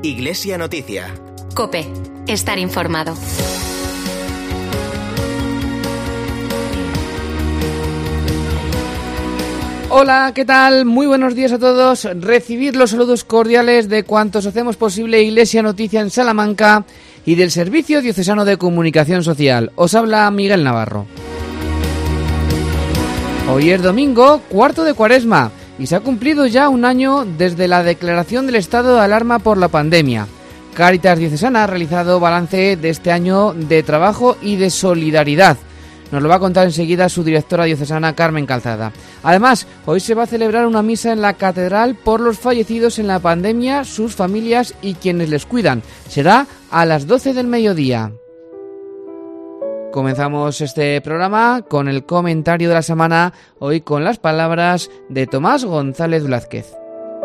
Iglesia Noticia. COPE. Estar informado. Hola, ¿qué tal? Muy buenos días a todos. Recibid los saludos cordiales de cuantos hacemos posible Iglesia Noticia en Salamanca y del Servicio Diocesano de Comunicación Social. Os habla Miguel Navarro. Hoy es domingo, cuarto de Cuaresma, y se ha cumplido ya un año desde la declaración del estado de alarma por la pandemia. Cáritas Diocesana ha realizado balance de este año de trabajo y de solidaridad. Nos lo va a contar enseguida su directora diocesana, Carmen Calzada. Además, hoy se va a celebrar una misa en la catedral por los fallecidos en la pandemia, sus familias y quienes les cuidan. Será a las 12 del mediodía. Comenzamos este programa con el comentario de la semana, hoy con las palabras de Tomás González Blázquez.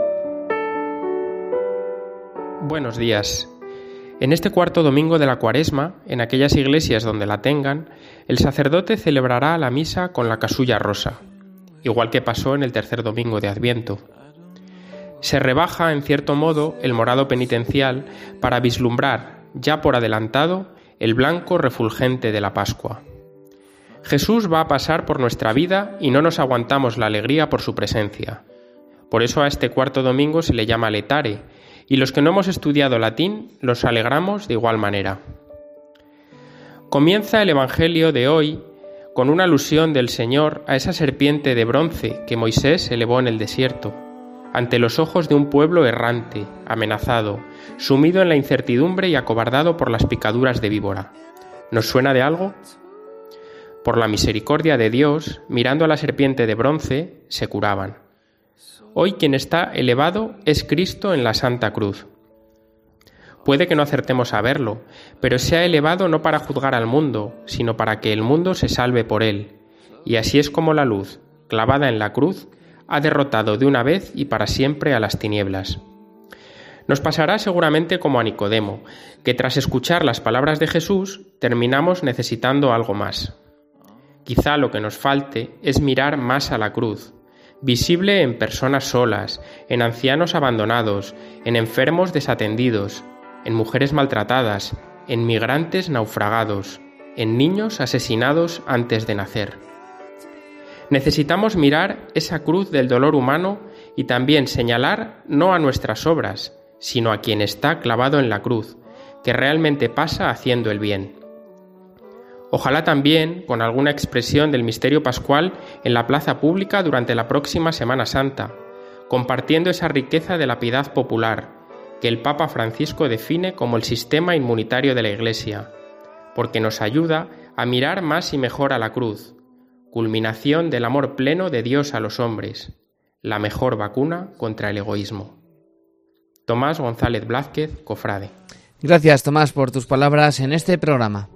Buenos días. En este cuarto domingo de la Cuaresma, en aquellas iglesias donde la tengan, el sacerdote celebrará la misa con la casulla rosa, igual que pasó en el tercer domingo de Adviento. Se rebaja, en cierto modo, el morado penitencial para vislumbrar, ya por adelantado, el blanco refulgente de la Pascua. Jesús va a pasar por nuestra vida y no nos aguantamos la alegría por su presencia. Por eso a este cuarto domingo se le llama letare, y los que no hemos estudiado latín los alegramos de igual manera. Comienza el Evangelio de hoy con una alusión del Señor a esa serpiente de bronce que Moisés elevó en el desierto, ante los ojos de un pueblo errante, amenazado, sumido en la incertidumbre y acobardado por las picaduras de víbora. ¿Nos suena de algo? Por la misericordia de Dios, mirando a la serpiente de bronce, se curaban. Hoy quien está elevado es Cristo en la Santa Cruz. Puede que no acertemos a verlo, pero se ha elevado no para juzgar al mundo, sino para que el mundo se salve por él. Y así es como la luz, clavada en la cruz, ha derrotado de una vez y para siempre a las tinieblas. Nos pasará seguramente como a Nicodemo, que tras escuchar las palabras de Jesús, terminamos necesitando algo más. Quizá lo que nos falte es mirar más a la cruz, visible en personas solas, en ancianos abandonados, en enfermos desatendidos, en mujeres maltratadas, en migrantes naufragados, en niños asesinados antes de nacer. Necesitamos mirar esa cruz del dolor humano y también señalar no a nuestras obras, sino a quien está clavado en la cruz, que realmente pasa haciendo el bien. Ojalá también con alguna expresión del misterio pascual en la plaza pública durante la próxima Semana Santa, compartiendo esa riqueza de la piedad popular, que el Papa Francisco define como el sistema inmunitario de la Iglesia, porque nos ayuda a mirar más y mejor a la cruz, culminación del amor pleno de Dios a los hombres, la mejor vacuna contra el egoísmo. Tomás González Blázquez, cofrade. Gracias, Tomás, por tus palabras en este programa.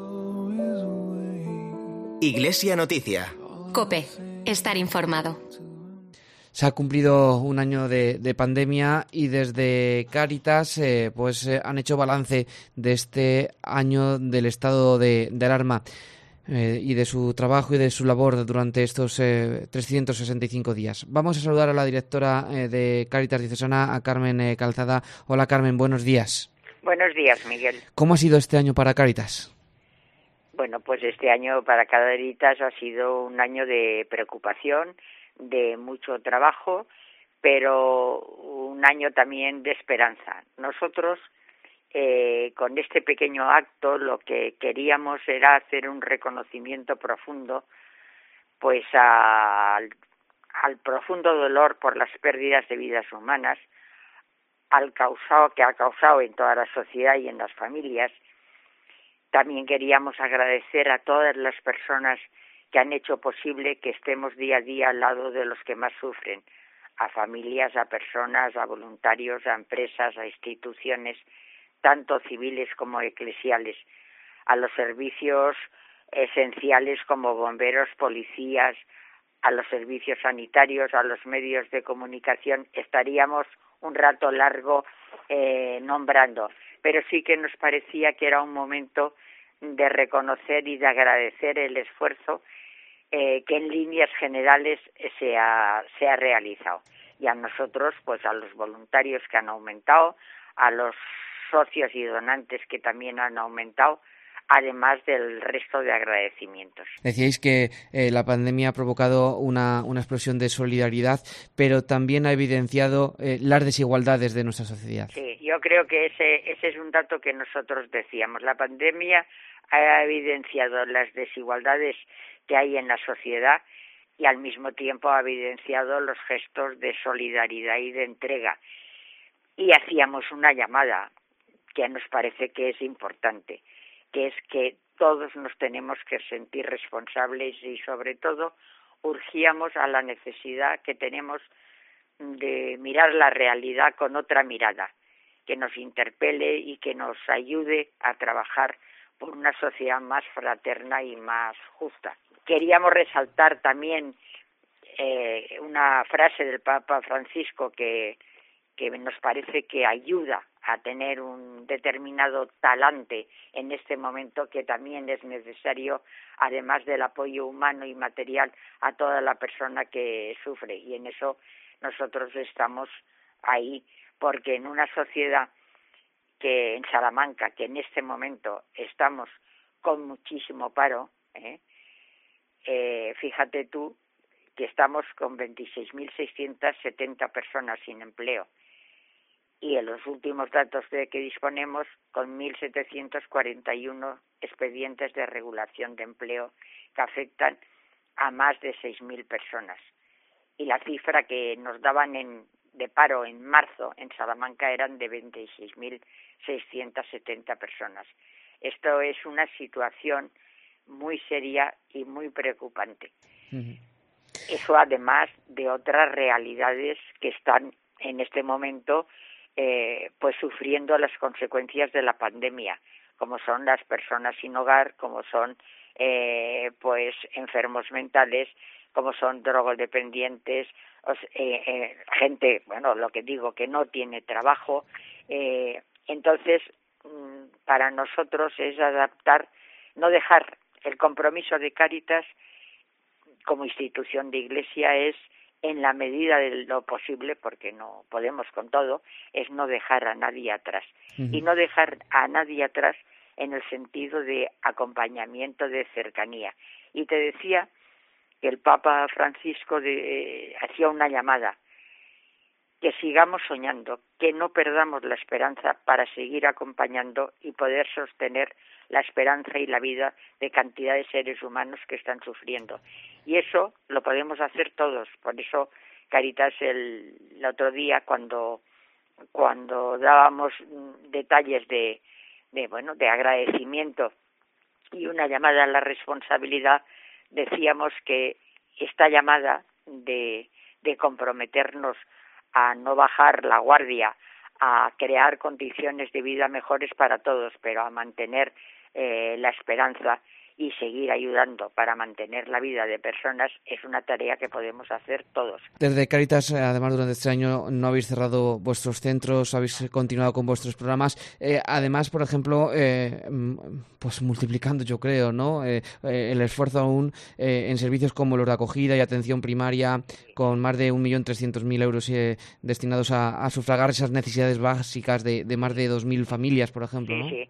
Iglesia Noticia. COPE. Estar informado. Se ha cumplido un año de pandemia y desde Cáritas han hecho balance de este año del estado de alarma y de su trabajo y de su labor durante estos 365 días. Vamos a saludar a la directora de Cáritas Diocesana, a Carmen Calzada. Hola, Carmen, buenos días. Buenos días, Miguel. ¿Cómo ha sido este año para Cáritas? Bueno, pues este año para Cáritas ha sido un año de preocupación, de mucho trabajo, pero un año también de esperanza. Nosotros, con este pequeño acto, lo que queríamos era hacer un reconocimiento profundo, pues al profundo dolor por las pérdidas de vidas humanas, que ha causado en toda la sociedad y en las familias. También queríamos agradecer a todas las personas que han hecho posible que estemos día a día al lado de los que más sufren, a familias, a personas, a voluntarios, a empresas, a instituciones, tanto civiles como eclesiales, a los servicios esenciales como bomberos, policías, a los servicios sanitarios, a los medios de comunicación. Estaríamos un rato largo nombrando, pero sí que nos parecía que era un momento de reconocer y de agradecer el esfuerzo que en líneas generales se ha realizado. y a nosotros, pues a los voluntarios que han aumentado, a los socios y donantes que también han aumentado, además del resto de agradecimientos. Decíais que la pandemia ha provocado una explosión de solidaridad, pero también ha evidenciado las desigualdades de nuestra sociedad. Sí, yo creo que ese es un dato que nosotros decíamos. La pandemia ha evidenciado las desigualdades que hay en la sociedad y al mismo tiempo ha evidenciado los gestos de solidaridad y de entrega. Y hacíamos una llamada que nos parece que es importante, que es que todos nos tenemos que sentir responsables y sobre todo urgíamos a la necesidad que tenemos de mirar la realidad con otra mirada, que nos interpele y que nos ayude a trabajar por una sociedad más fraterna y más justa. Queríamos resaltar también una frase del Papa Francisco que nos parece que ayuda a tener un determinado talante en este momento, que también es necesario, además del apoyo humano y material, a toda la persona que sufre. Y en eso nosotros estamos ahí, porque en una sociedad que en Salamanca, que en este momento estamos con muchísimo paro, fíjate tú que estamos con 26.670 personas sin empleo. Y en los últimos datos de que disponemos, con 1.741 expedientes de regulación de empleo que afectan a más de 6.000 personas. Y la cifra que nos daban de paro en marzo en Salamanca eran de 26.670 personas. Esto es una situación muy seria y muy preocupante. Uh-huh. Eso además de otras realidades que están en este momento pues sufriendo las consecuencias de la pandemia, como son las personas sin hogar, como son pues enfermos mentales, como son drogodependientes, gente, bueno, lo que digo, que no tiene trabajo. Entonces, para nosotros es adaptar, no dejar el compromiso de Cáritas como institución de Iglesia es, en la medida de lo posible, porque no podemos con todo, es no dejar a nadie atrás. Uh-huh. Y no dejar a nadie atrás en el sentido de acompañamiento, de cercanía. Y te decía que el Papa Francisco hacía una llamada, que sigamos soñando, que no perdamos la esperanza para seguir acompañando y poder sostener la esperanza y la vida de cantidad de seres humanos que están sufriendo. Y eso lo podemos hacer todos. Por eso Cáritas el otro día, cuando dábamos detalles de agradecimiento y una llamada a la responsabilidad, decíamos que esta llamada de comprometernos a no bajar la guardia, a crear condiciones de vida mejores para todos, pero a mantener la esperanza y seguir ayudando para mantener la vida de personas, es una tarea que podemos hacer todos. Desde Cáritas, además, durante este año no habéis cerrado vuestros centros, habéis continuado con vuestros programas. Además, por ejemplo, pues multiplicando, yo creo, ¿no? El esfuerzo aún en servicios como los de acogida y atención primaria, con más de 1.300.000 euros destinados a sufragar esas necesidades básicas de más de 2.000 familias, por ejemplo, ¿no? Sí.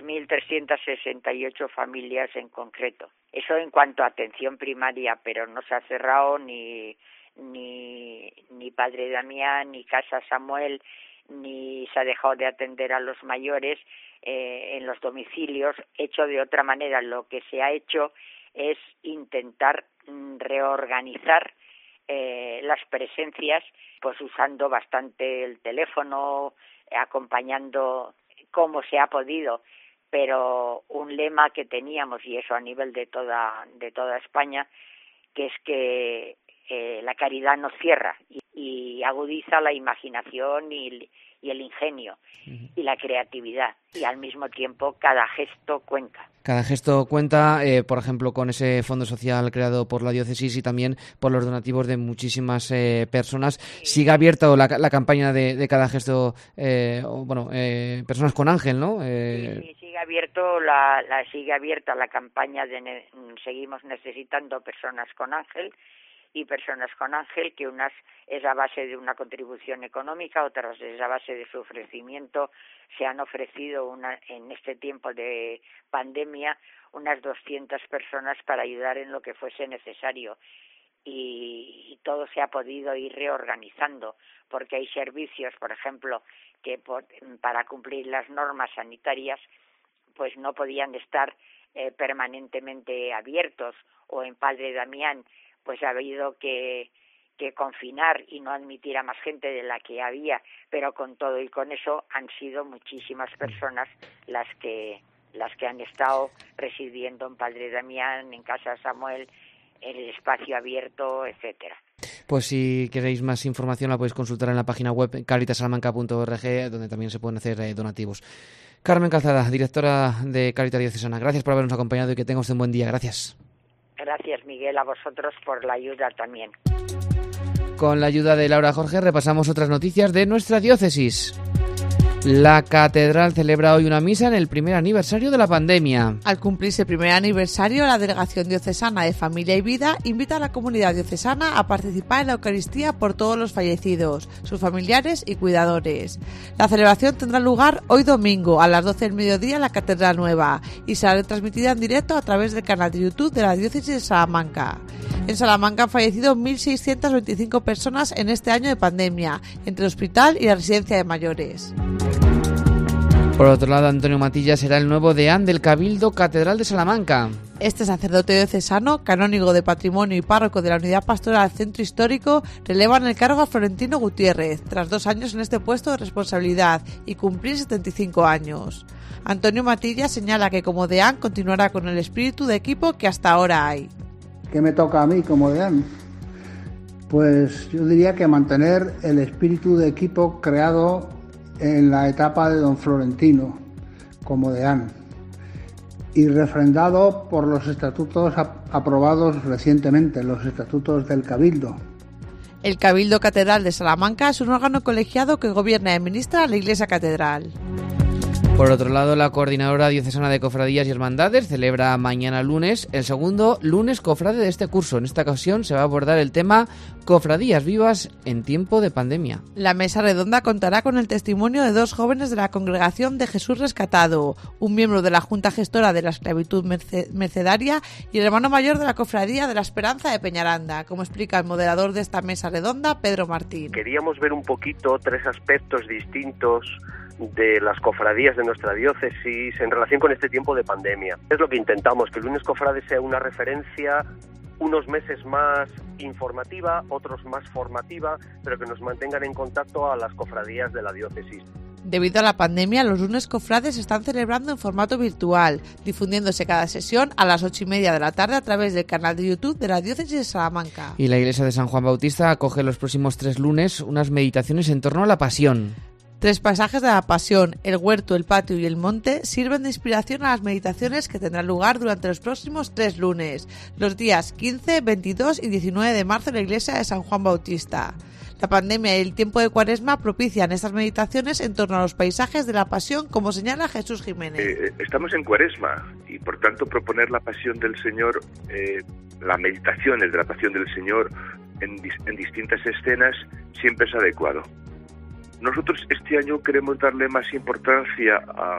2.368 familias en concreto. Eso en cuanto a atención primaria, pero no se ha cerrado ni Padre Damián, ni Casa Samuel, ni se ha dejado de atender a los mayores en los domicilios. Hecho de otra manera, lo que se ha hecho es intentar reorganizar las presencias, pues usando bastante el teléfono, acompañando como se ha podido, pero un lema que teníamos, y eso a nivel de toda España, que es que la caridad no cierra y agudiza la imaginación y el ingenio y la creatividad, y al mismo tiempo cada gesto cuenta. Cada gesto cuenta, por ejemplo, con ese fondo social creado por la diócesis y también por los donativos de muchísimas personas. Sigue abierta la campaña de cada gesto, personas con ángel, ¿no? Sí, sigue abierta la campaña de seguimos necesitando personas con ángel, y personas con ángel, que unas es a base de una contribución económica, otras es a base de su ofrecimiento. Se han ofrecido en este tiempo de pandemia unas 200 personas para ayudar en lo que fuese necesario. Y todo se ha podido ir reorganizando, porque hay servicios, por ejemplo, que para cumplir las normas sanitarias pues no podían estar permanentemente abiertos, o en Padre Damián pues ha habido que confinar y no admitir a más gente de la que había, pero con todo y con eso han sido muchísimas personas las que han estado residiendo en Padre Damián, en Casa Samuel, en el espacio abierto, etcétera. Pues si queréis más información la podéis consultar en la página web caritasalamanca.org, donde también se pueden hacer donativos. Carmen Calzada, directora de Cáritas Diocesana, gracias por habernos acompañado y que tenga usted un buen día. Gracias. Gracias, Miguel, a vosotros por la ayuda también. Con la ayuda de Laura Jorge repasamos otras noticias de nuestra diócesis. La catedral celebra hoy una misa en el primer aniversario de la pandemia. Al cumplirse el primer aniversario, la Delegación Diocesana de Familia y Vida invita a la comunidad diocesana a participar en la Eucaristía por todos los fallecidos, sus familiares y cuidadores. La celebración tendrá lugar hoy domingo a las 12 del mediodía en la Catedral Nueva y será retransmitida en directo a través del canal de YouTube de la Diócesis de Salamanca. En Salamanca han fallecido 1.625 personas en este año de pandemia, entre el hospital y la residencia de mayores. Por otro lado, Antonio Matilla será el nuevo deán del Cabildo Catedral de Salamanca. Este sacerdote diocesano, canónigo de patrimonio y párroco de la Unidad Pastoral Centro Histórico, releva en el cargo a Florentino Gutiérrez, tras 2 años en este puesto de responsabilidad y cumplir 75 años. Antonio Matilla señala que como deán continuará con el espíritu de equipo que hasta ahora hay. ¿Qué me toca a mí como deán? Pues yo diría que mantener el espíritu de equipo creado en la etapa de don Florentino como deán y refrendado por los estatutos aprobados recientemente, los estatutos del Cabildo. El Cabildo Catedral de Salamanca es un órgano colegiado que gobierna y administra la Iglesia Catedral. Por otro lado, la Coordinadora Diocesana de Cofradías y Hermandades celebra mañana lunes el segundo lunes cofrade de este curso. En esta ocasión se va a abordar el tema Cofradías vivas en tiempo de pandemia. La mesa redonda contará con el testimonio de 2 jóvenes de la Congregación de Jesús Rescatado, un miembro de la Junta Gestora de la Esclavitud Mercedaria y el hermano mayor de la Cofradía de la Esperanza de Peñaranda, como explica el moderador de esta mesa redonda, Pedro Martín. Queríamos ver un poquito 3 aspectos distintos de las cofradías de nuestra diócesis en relación con este tiempo de pandemia. Es lo que intentamos, que el lunes cofrade sea una referencia, unos meses más informativa, otros más formativa, pero que nos mantengan en contacto a las cofradías de la diócesis. Debido a la pandemia, los lunes cofrades se están celebrando en formato virtual, difundiéndose cada sesión a las 8:30 de la tarde a través del canal de YouTube de la Diócesis de Salamanca. Y la Iglesia de San Juan Bautista acoge los próximos 3 lunes unas meditaciones en torno a la Pasión. 3 pasajes de la Pasión, el huerto, el patio y el monte, sirven de inspiración a las meditaciones que tendrán lugar durante los próximos 3 lunes, los días 15, 22 y 19 de marzo en la iglesia de San Juan Bautista. La pandemia y el tiempo de Cuaresma propician estas meditaciones en torno a los paisajes de la Pasión, como señala Jesús Jiménez. Estamos en Cuaresma y por tanto proponer la Pasión del Señor, las meditaciones de la Pasión del Señor en distintas escenas siempre es adecuado. Nosotros este año queremos darle más importancia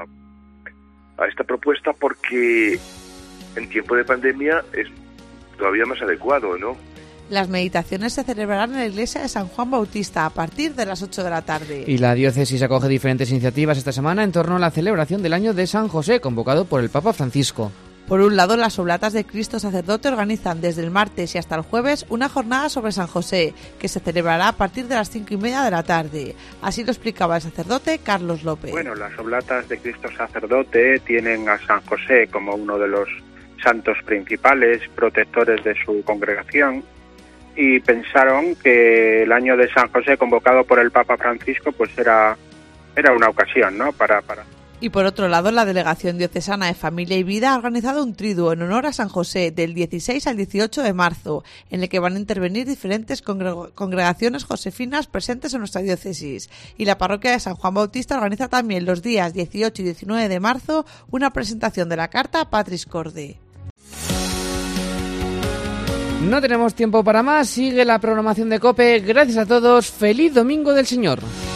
a esta propuesta porque en tiempo de pandemia es todavía más adecuado, ¿no? Las meditaciones se celebrarán en la iglesia de San Juan Bautista a partir de las 8 de la tarde. Y la diócesis acoge diferentes iniciativas esta semana en torno a la celebración del año de San José, convocado por el Papa Francisco. Por un lado, las Oblatas de Cristo Sacerdote organizan desde el martes y hasta el jueves una jornada sobre San José, que se celebrará a partir de las 5:30 de la tarde. Así lo explicaba el sacerdote Carlos López. Bueno, las Oblatas de Cristo Sacerdote tienen a San José como uno de los santos principales, protectores de su congregación, y pensaron que el año de San José convocado por el Papa Francisco pues era una ocasión, ¿no? para Y por otro lado, la Delegación Diocesana de Familia y Vida ha organizado un triduo en honor a San José del 16 al 18 de marzo, en el que van a intervenir diferentes congregaciones josefinas presentes en nuestra diócesis. Y la parroquia de San Juan Bautista organiza también los días 18 y 19 de marzo una presentación de la carta Patris Corde. No tenemos tiempo para más, sigue la programación de COPE. Gracias a todos, feliz Domingo del Señor.